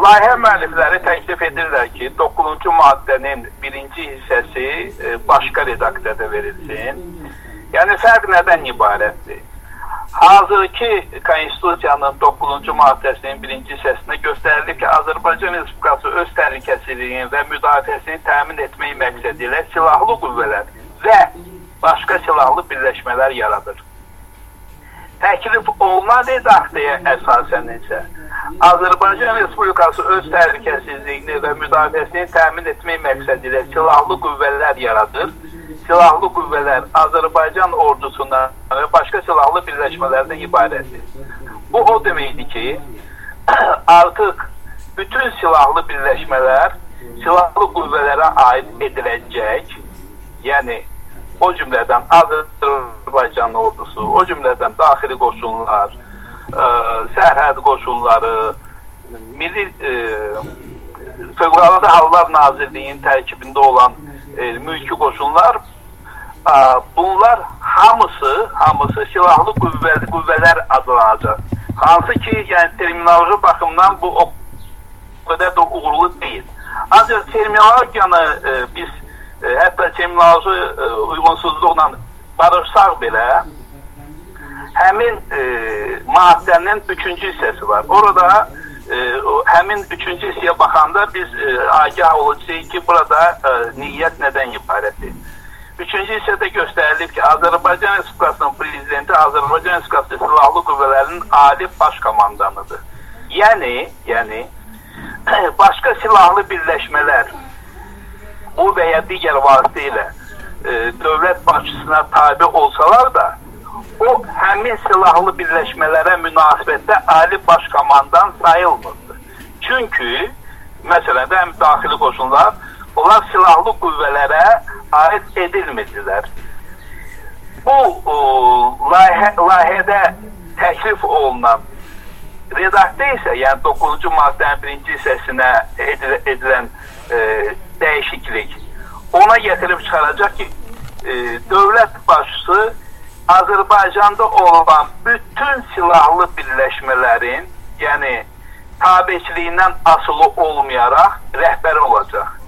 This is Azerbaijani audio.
layihə müəllifləri təklif edirlər ki, 9-cu maddənin birinci hissəsi başqa redaksiyada verilsin. Yəni, fərq nədən ibarətdir? Hazırki Konstitusiyanın 9-cu maddəsinin birinci hissəsində göstərilir ki, Azərbaycan Respublikası öz təhlükəsizliyini və müdafiəsini təmin etmək məqsədi ilə silahlı qüvvələr və başqa silahlı birləşmələr yaradır. Təklif olunan redaksiyaya əsasən isə Azərbaycan Respublikası öz təhlükəsizliyini və müdafiəsini təmin etmək məqsədi ilə silahlı qüvvələr yaradır. Silahlı qüvvələr Azərbaycan ordusundan və başqa silahlı birləşmələrdən ibarətdir. Bu o deməkdir ki, artıq bütün silahlı birləşmələr silahlı qüvvələrə aid ediləcək, yəni o cümlədən Azərbaycan ordusu, o cümlədən daxili qoşunlar, sərhəd qoşunları, Milli Fövqəladə Hallar Nazirliyinin tərkibində olan mülki qoşunlar, bunlar hamısı silahlı qüvvələr adlanacaq. Hansı ki, yəni terminoloji baxımdan bu o qədər də uğurlu deyil. Ancaq terminologiyanı biz hətta terminoloji uyğunsuzluqla barışsaq belə, həmin maddənin 3-cü hissəsi var. Orada həmin 3-cü hissəyə baxanda biz agah olacağıq ki, burada niyyət nədən ibarətdir. 3-cü hissədə göstərilib ki, Azərbaycan Respublikasının prezidenti Azərbaycan Respublikası Silahlı Qüvvələrinin ali baş komandanıdır. Yəni, başqa silahlı birləşmələr o və ya digər vasitə ilə dövlət başçısına tabi olsalar da, o həmin silahlı birləşmələrə münasibətdə ali baş komandan sayılmırdı. Çünki, məsələn, həm daxili qoşunlar, onlar silahlı qüvvələrə aid edilmirdilər. Bu layihədə təklif olunan redaksiya isə, yəni 9-cu maddənin birinci hissəsinə edilən dəyişiklik ona gətirib çıxaracaq ki, dövlət başçısı Azərbaycanda olan bütün silahlı birləşmələrin, yəni tabeçiliyindən asılı olmayaraq rəhbəri olacaq.